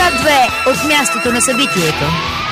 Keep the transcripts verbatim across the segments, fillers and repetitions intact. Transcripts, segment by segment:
Град две от мястото на събитието.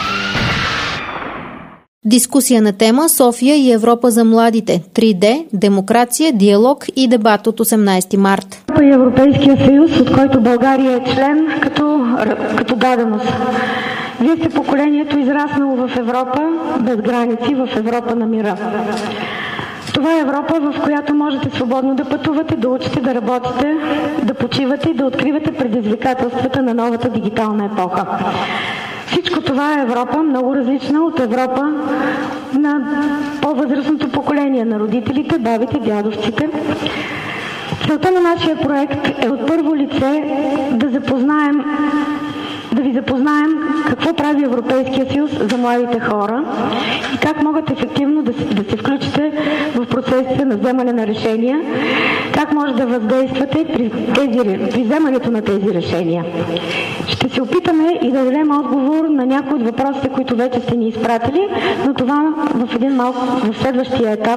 Дискусия на тема София и Европа за младите. три Д, демокрация, диалог и дебат от осемнайсети март. Европейския съюз, от който България е член, като, като даденост. Вие сте поколението, израснало в Европа, без граници, в Европа на мира. Това е Европа, в която можете свободно да пътувате, да учите, да работите, да почивате и да откривате предизвикателствата на новата дигитална епоха. Всичко това е Европа, много различна от Европа на по-възрастното поколение, на родителите, бабите, дядовците. Целта на нашия проект е от първо лице да запознаем да ви запознаем какво прави Европейския съюз за младите хора и как могат ефективно да се, да се включите в процесите на вземане на решения, как може да въздействате при, тези, при вземането на тези решения. Ще се опитаме и да дадем отговор на някои от въпросите, които вече сте ни изпратили, но това в един малко в следващия етап,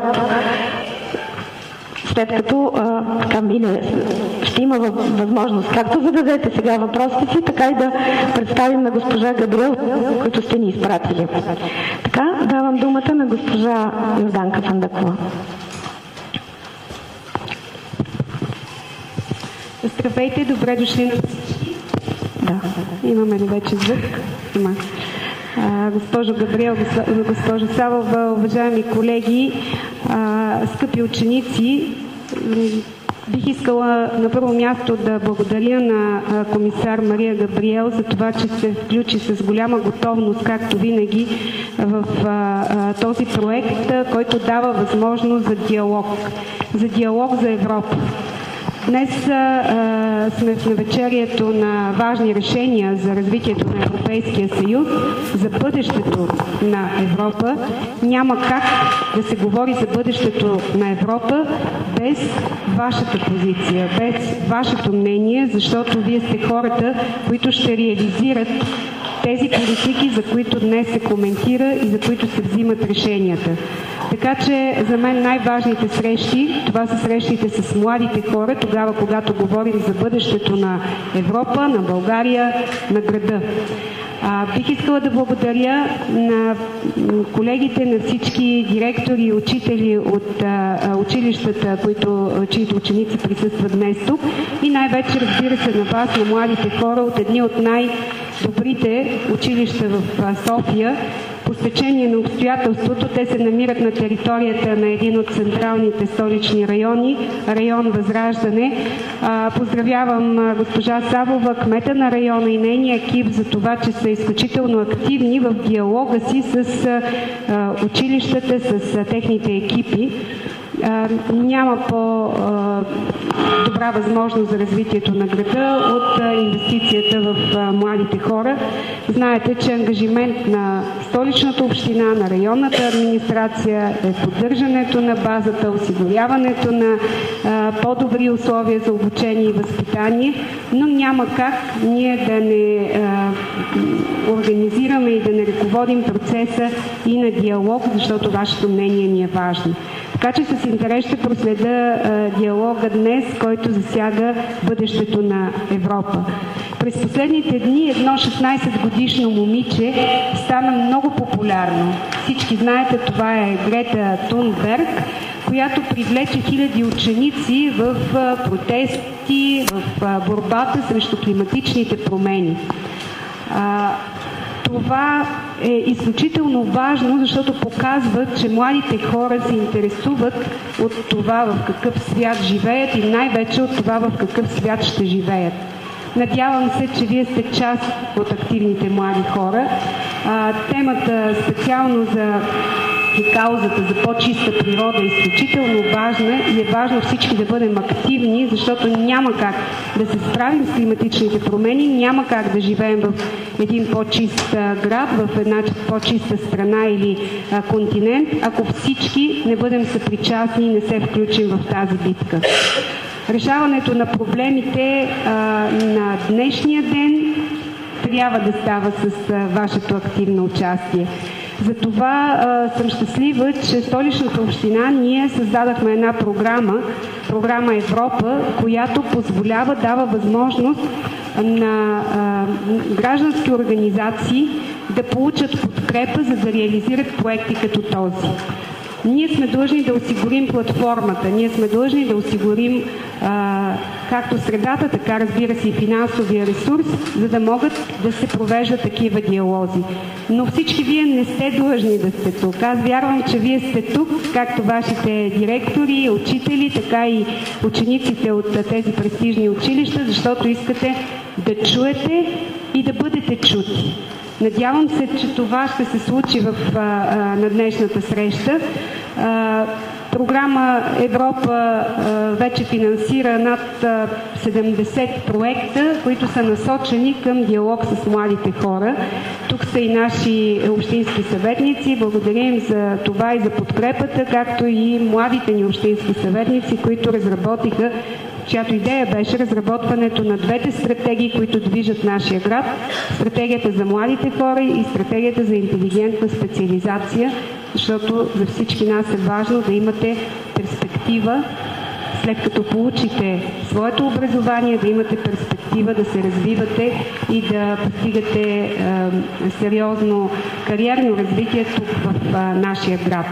след като а, така мине, ще има възможност както да дадете сега въпросите си, така и да представим на госпожа Габриел, които сте ни изпратили. Така, давам думата на госпожа Йорданка Фандакова. Здравейте, добре дошли на всички. Да. Имаме ли вече звук? Има. А, госпожо Габриел, госпожо Савова, уважаеми колеги, а, скъпи ученици, бих искала на първо място да благодаря на комисар Мария Габриел за това, че се включи с голяма готовност, както винаги, в а, този проект, който дава възможност за диалог. За диалог за Европа. Днес а, сме в навечерието на важни решения за развитието на Европейския съюз, за бъдещето на Европа. Няма как да се говори за бъдещето на Европа без вашата позиция, без вашето мнение, защото вие сте хората, които ще реализират тези политики, за които днес се коментира и за които се взимат решенията. Така че за мен най-важните срещи, това са срещите с младите хора, тогава когато говорим за бъдещето на Европа, на България, на града. А, бих искала да благодаря на колегите, на всички директори и учители от а, училищата, които, чиито ученици присъстват днес тук, и най-вече, разбира се, на вас, на младите хора от едни от най-добрите училища в а, София. По стечение на обстоятелството те се намират на територията на един от централните столични райони, район Възраждане. А, поздравявам а, госпожа Савова, кмета на района и нейния екип за това, че са изключително активни в диалога си с а, училищата, с а, техните екипи. А, няма по-добра възможност за развитието на града от а, инвестицията в а, младите хора. Знаете, че ангажимент на столичната община, на районната администрация е поддържането на базата, осигуряването на а, по-добри условия за обучение и възпитание, но няма как ние да не а, организираме и да не ръководим процеса и на диалог, защото вашето мнение ни е важно. Така че с интерес ще проследа а, диалога днес, който засяга бъдещето на Европа. През последните дни едно шестнайсетгодишно момиче стана много популярно. Всички знаете, това е Грета Тунберг, която привлече хиляди ученици в а, протести, в а, борбата срещу климатичните промени. А, Това е изключително важно, защото показва, че младите хора се интересуват от това в какъв свят живеят и най-вече от това в какъв свят ще живеят. Надявам се, че вие сте част от активните млади хора. А, темата специално за и каузата за по-чиста природа е изключително важна и е важно всички да бъдем активни, защото няма как да се справим с климатичните промени, няма как да живеем в един по-чист град, в една по-чиста страна или а, континент, ако всички не бъдем съпричастни и не се включим в тази битка. Решаването на проблемите а, на днешния ден трябва да става с а, вашето активно участие. Затова а, съм щастлива, че Столичната община ние създадахме една програма, програма Европа, която позволява, дава възможност на а, граждански организации да получат подкрепа, за да реализират проекти като този. Ние сме длъжни да осигурим платформата, ние сме длъжни да осигурим а, както средата, така разбира се и финансовия ресурс, за да могат да се провеждат такива диалози. Но всички вие не сте длъжни да сте тук. Аз вярвам, че вие сте тук, както вашите директори, учители, така и учениците от тези престижни училища, защото искате да чуете и да бъдете чути. Надявам се, че това ще се случи в, а, а, на днешната среща. А, програма Европа а, вече финансира над а, седемдесет проекта, които са насочени към диалог с младите хора. Тук са и наши общински съветници. Благодарим за това и за подкрепата, както и младите ни общински съветници, които разработиха, чиято идея беше разработването на двете стратегии, които движат нашия град. Стратегията за младите хора и стратегията за интелигентна специализация, защото за всички нас е важно да имате перспектива, след като получите своето образование, да имате перспектива да се развивате и да постигате е, сериозно кариерно развитие тук в е, нашия град.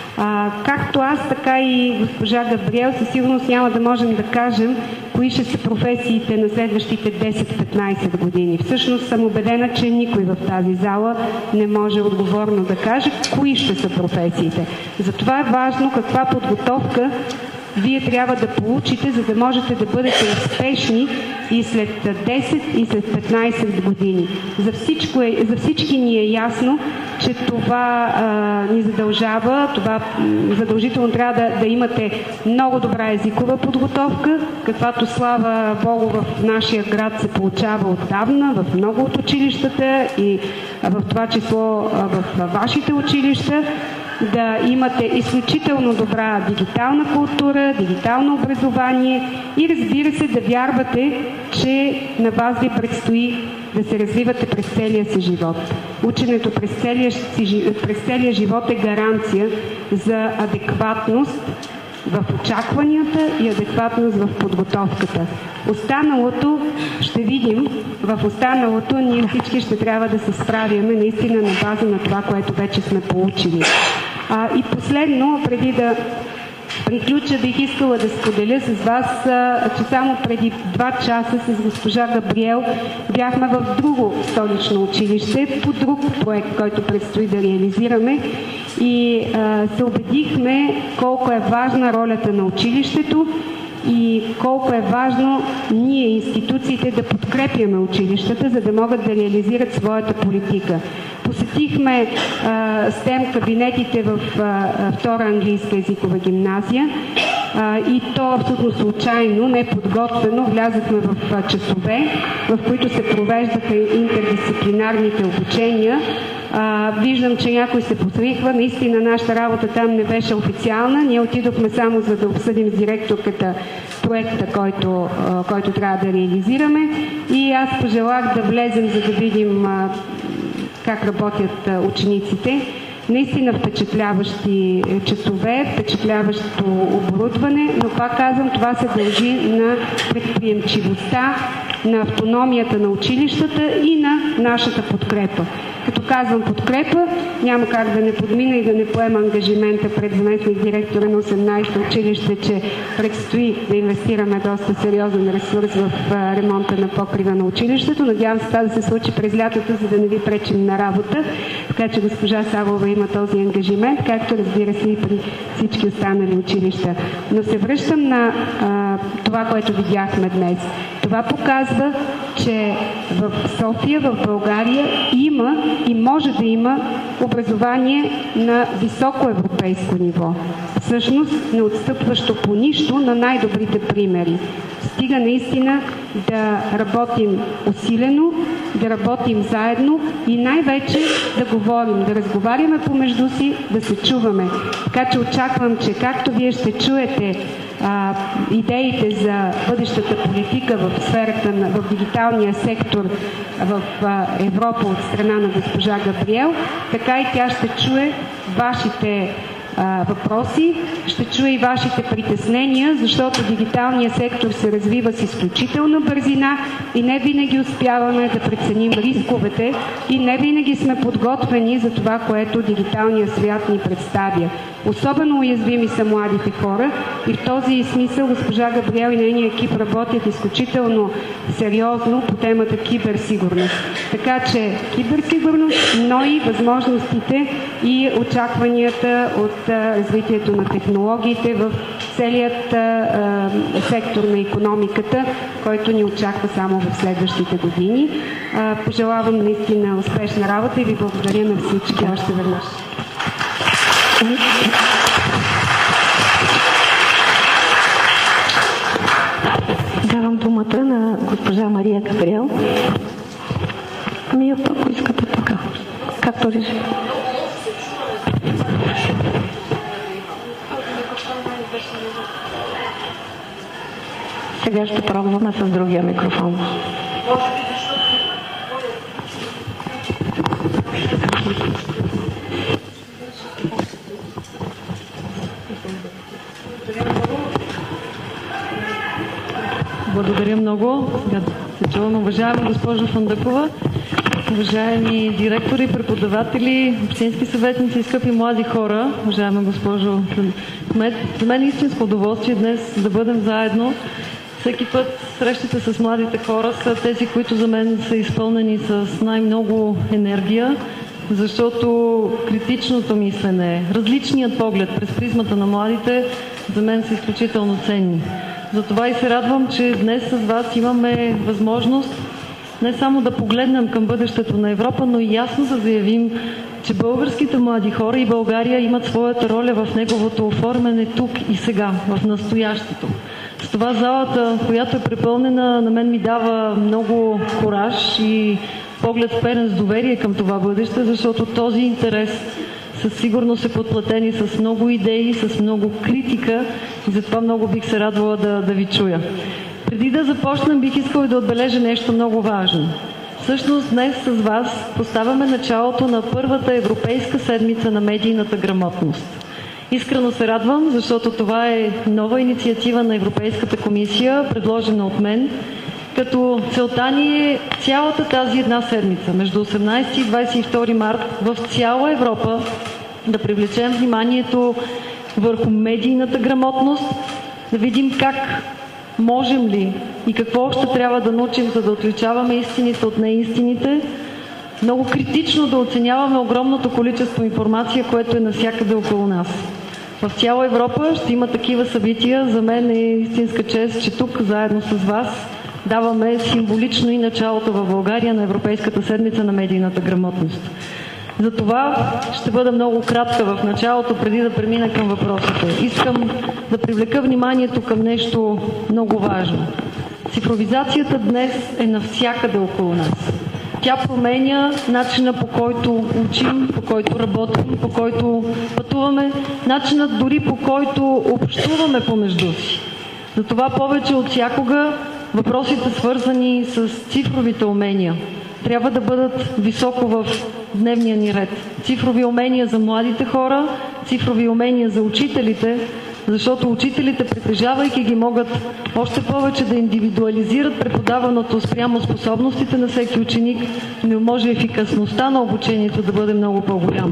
А, както аз, така и госпожа Габриел, със сигурност няма да можем да кажем кои ще са професиите на следващите десет-петнайсет години. Всъщност съм убедена, че никой в тази зала не може отговорно да каже кои ще са професиите. Затова е важно каква подготовка вие трябва да получите, за да можете да бъдете успешни и след десет и след петнайсет години. За, всичко е, за всички ни е ясно, че това а, ни задължава, това задължително трябва да, да имате много добра езикова подготовка, каквато слава Богу в нашия град се получава отдавна, в много от училищата и в това число в вашите училища. Да имате изключително добра дигитална култура, дигитално образование и разбира се да вярвате, че на вас ви предстои да се развивате през целия си живот. Ученето през целия, през целия живот е гаранция за адекватност в очакванията и адекватност в подготовката. Останалото ще видим, в останалото ние всички ще трябва да се справяме наистина на база на това, което вече сме получили. А, и последно, преди да приключа, бих искала да споделя с вас, а, че само преди два часа с госпожа Габриел бяхме в друго столично училище по друг проект, който предстои да реализираме и а, се убедихме колко е важна ролята на училището и колко е важно ние, институциите, да подкрепяме училищата, за да могат да реализират своята политика. Посетихме а, стем кабинетите в а, втора английска езикова гимназия а, и то абсолютно случайно, неподготвено, влязахме в а, часове, в които се провеждаха интердисциплинарните обучения. А, виждам, че някой се посвихва. Наистина нашата работа там не беше официална. Ние отидохме само за да обсъдим с директорката проекта, който, а, който трябва да реализираме. И аз пожелах да влезем, за да видим а, как работят а, учениците. Наистина впечатляващи часове, впечатляващо оборудване, но пак казвам, това се дължи на предприемчивостта, на автономията на училищата и на нашата подкрепа. Като казвам подкрепа, няма как да не подмина и да не поема ангажимента пред заместник директора на осемнайсето училище, че предстои да инвестираме доста сериозен ресурс в ремонта на покрива на училището. Надявам се това да се случи през лятото, за да не ви пречим на работа. Така че госпожа Савова има този ангажимент, както разбира се и при всички останали училища. Но се връщам на а, това, което видяхме днес. Това показва, че в София, в България има и може да има образование на високо европейско ниво. Всъщност не отстъпващо по нищо на най-добрите примери. Стига наистина да работим усилено, да работим заедно и най-вече да говорим, да разговаряме помежду си, да се чуваме. Така че очаквам, че както вие ще чуете а, идеите за бъдещата политика в сферата, на, в дигиталния сектор в а, Европа от страна на госпожа Габриел, така и тя ще чуе вашите а, въпроси. Ще чуя и вашите притеснения, защото дигиталният сектор се развива с изключителна бързина и не винаги успяваме да преценим рисковете и не винаги сме подготвени за това, което дигиталният свят ни представя. Особено уязвими са младите хора и в този смисъл госпожа Габриел и нейния екип работят изключително сериозно по темата киберсигурност. Така че киберсигурност, но и възможностите и очакванията от а, развитието на технологиите в целият а, сектор на икономиката, който ни очаква само в следващите години. А, пожелавам наистина успешна работа и ви благодаря на всички още веднъж. Давам думата на госпожа Мария Габриел. Ами, ако искате така. Както реши. Сега ще пробваме с другия микрофон. Благодаря много. Се чувам. Уважаема госпожо Фандъкова, уважаеми директори, преподаватели, общински съветници и скъпи млади хора, уважаема госпожо Кмет, за мен е истинско удоволствие днес да бъдем заедно. Всеки път срещите с младите хора са тези, които за мен са изпълнени с най-много енергия, защото критичното мислене, различният поглед през призмата на младите за мен са изключително ценни. Затова и се радвам, че днес с вас имаме възможност не само да погледнем към бъдещето на Европа, но и ясно да заявим, че българските млади хора и България имат своята роля в неговото оформяне тук и сега, в настоящето. С това залата, която е препълнена, на мен ми дава много кураж и поглед вперен с доверие към това бъдеще, защото този интерес със сигурност е подплатени с много идеи, с много критика и затова много бих се радвала да, да ви чуя. Преди да започнем, бих искала да отбележа нещо много важно. Всъщност днес с вас поставяме началото на първата Европейска седмица на медийната грамотност. Искрено се радвам, защото това е нова инициатива на Европейската комисия, предложена от мен, като целта ни е цялата тази една седмица, между осемнадесети и двадесет и втори март, в цяла Европа да привлечем вниманието върху медийната грамотност, да видим как можем ли и какво още трябва да научим, за да отличаваме истините от неистините, много критично да оценяваме огромното количество информация, което е навсякъде около нас. В цяла Европа ще има такива събития. За мен е истинска чест, че тук заедно с вас даваме символично и началото в България на Европейската седмица на медийната грамотност. Затова ще бъда много кратка в началото, преди да премина към въпросите. Искам да привлека вниманието към нещо много важно. Цифровизацията днес е навсякъде около нас. Тя променя начина, по който учим, по който работим, по който пътуваме, начинът дори по който общуваме помежду си. Затова повече от всякога въпросите, свързани с цифровите умения, трябва да бъдат високо в дневния ни ред. Цифрови умения за младите хора, цифрови умения за учителите, защото учителите, притежавайки ги, могат още повече да индивидуализират преподаваното спрямо способностите на всеки ученик, но може ефикасността на обучението да бъде много по-голяма.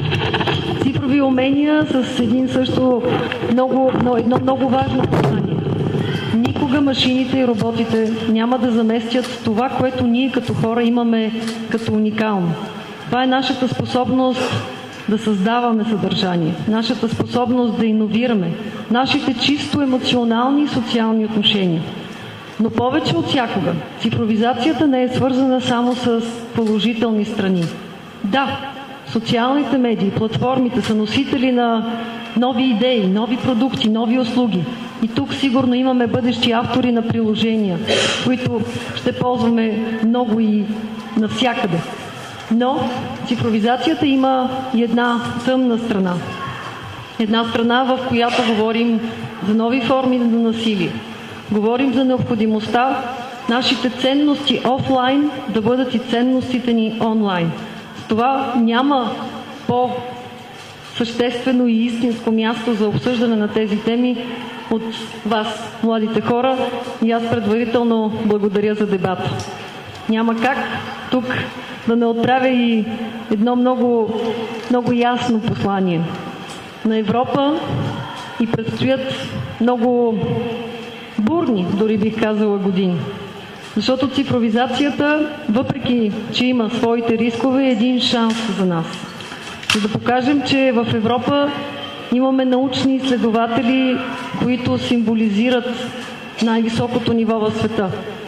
Цифрови умения с един също много, едно много важно послание. Никога машините и роботите няма да заместят това, което ние като хора имаме като уникално. Това е нашата способност да създаваме съдържание, нашата способност да иновираме, нашите чисто емоционални и социални отношения. Но повече от всякога, цифровизацията не е свързана само с положителни страни. Да, социалните медии, платформите са носители на нови идеи, нови продукти, нови услуги. И тук сигурно имаме бъдещи автори на приложения, които ще ползваме много и навсякъде. Но цифровизацията има и една тъмна страна. Една страна, в която говорим за нови форми на насилие. Говорим за необходимостта нашите ценности офлайн да бъдат и ценностите ни онлайн. С това няма по съществено и истинско място за обсъждане на тези теми от вас, младите хора, и аз предварително благодаря за дебата. Няма как тук да не отправя и едно много, много ясно послание. На Европа и предстоят много бурни, дори бих казала, години. Защото цифровизацията, въпреки че има своите рискове, е един шанс за нас. За да покажем, че в Европа имаме научни изследователи, които символизират най-високото ниво в света.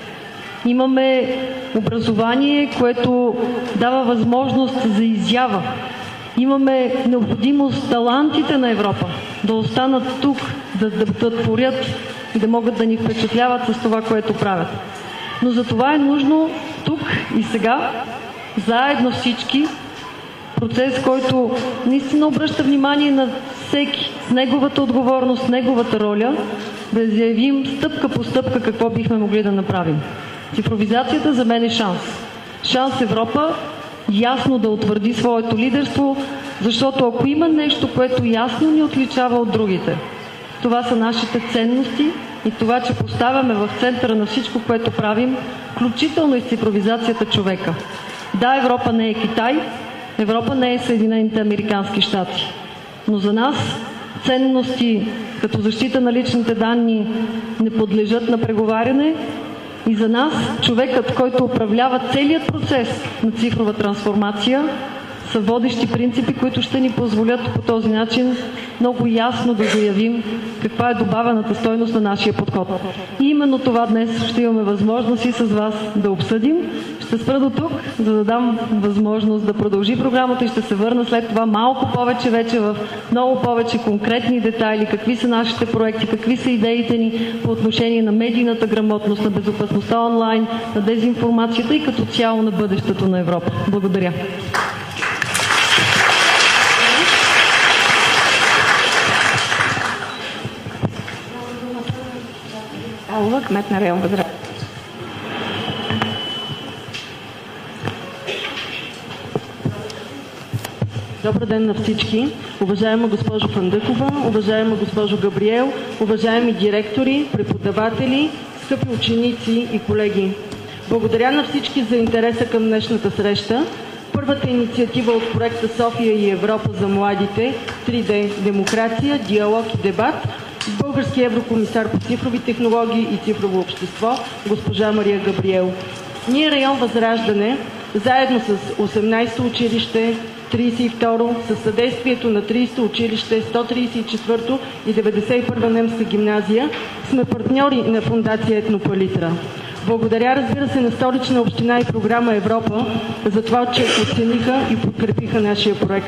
Имаме образование, което дава възможност за изява. Имаме необходимост талантите на Европа да останат тук, да, да, да творят и да могат да ни впечатляват с това, което правят. Но за това е нужно тук и сега, заедно всички, процес, който наистина обръща внимание на всеки с неговата отговорност, с неговата роля, да заявим стъпка по стъпка какво бихме могли да направим. Цифровизацията за мен е шанс. Шанс Европа ясно да утвърди своето лидерство, защото ако има нещо, което ясно ни отличава от другите, това са нашите ценности и това, че поставяме в центъра на всичко, което правим, включително и с цифровизацията, човека. Да, Европа не е Китай, Европа не е Съединените американски щати, но за нас ценности като защита на личните данни не подлежат на преговаряне и за нас човекът, който управлява целият процес на цифрова трансформация, са водещи принципи, които ще ни позволят по този начин много ясно да заявим каква е добавената стойност на нашия подход. И именно това днес ще имаме възможност и с вас да обсъдим. Ще спра до тук, за да дам възможност да продължи програмата и ще се върна след това малко повече вече в много повече конкретни детайли, какви са нашите проекти, какви са идеите ни по отношение на медийната грамотност, на безопасността онлайн, на дезинформацията и като цяло на бъдещето на Европа. Благодаря. Алла, кмет на район Възраждане. Добър ден на всички! Уважаема госпожо Фандъкова, уважаема госпожо Габриел, уважаеми директори, преподаватели, скъпи ученици и колеги! Благодаря на всички за интереса към днешната среща. Първата инициатива от проекта София и Европа за младите три Д – демокрация, диалог и дебат с български еврокомисар по цифрови технологии и цифрово общество госпожа Мария Габриел. Ние, район Възраждане, заедно с осемнайсето училище, трийсет и второ, със съдействието на трийсето училище, сто трийсет и четвърто и деветдесет и първа немска гимназия, сме партньори на фондация Етнопалитра. Благодаря, разбира се, на Столична община и програма Европа за това, че оцениха и подкрепиха нашия проект.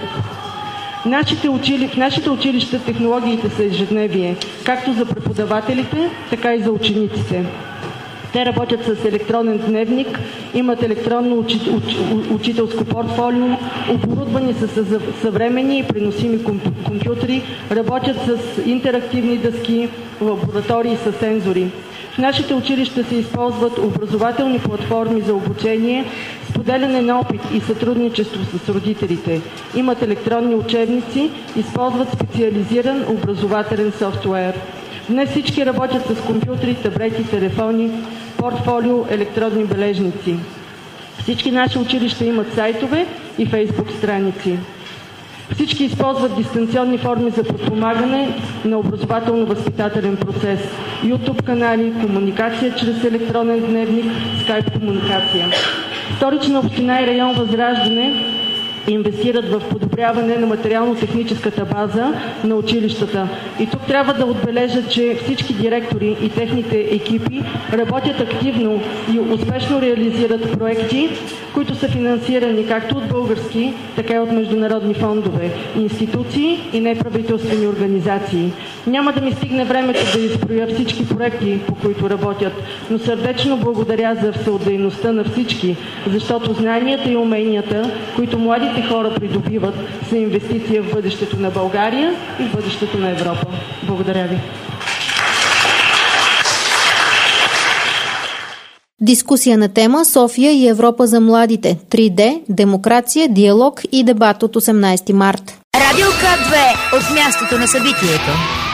Нашите учили... В нашите училища технологиите са ежедневие, както за преподавателите, така и за учениците. Те работят с електронен дневник, имат електронно учи... уч... учителско портфолио, оборудвани са с съвременни и преносими компютри, работят с интерактивни дъски, лаборатории с сензори. В нашите училища се използват образователни платформи за обучение, споделяне на опит и сътрудничество с родителите. Имат електронни учебници, използват специализиран образователен софтуер. Днес всички работят с компютри, таблети, телефони, портфолио, електронни бележници. Всички наши училища имат сайтове и фейсбук страници. Всички използват дистанционни форми за подпомагане на образователно-възпитателен процес. YouTube канали, комуникация чрез електронен дневник, скайп комуникация. Столична община и район Възраждане инвестират в подобряване на материално-техническата база на училищата. И тук трябва да отбележа, че всички директори и техните екипи работят активно и успешно реализират проекти, които са финансирани както от български, така и от международни фондове, институции и неправителствени организации. Няма да ми стигне времето да изброя всички проекти, по които работят, но сърдечно благодаря за всеотдайността на всички, защото знанията и уменията, които младите хора придобиват, са инвестиция в бъдещето на България и в бъдещето на Европа. Благодаря ви. Дискусия на тема София и Европа за младите. три Д, демокрация, диалог и дебат от осемнадесети март. Радио К две от мястото на събитието.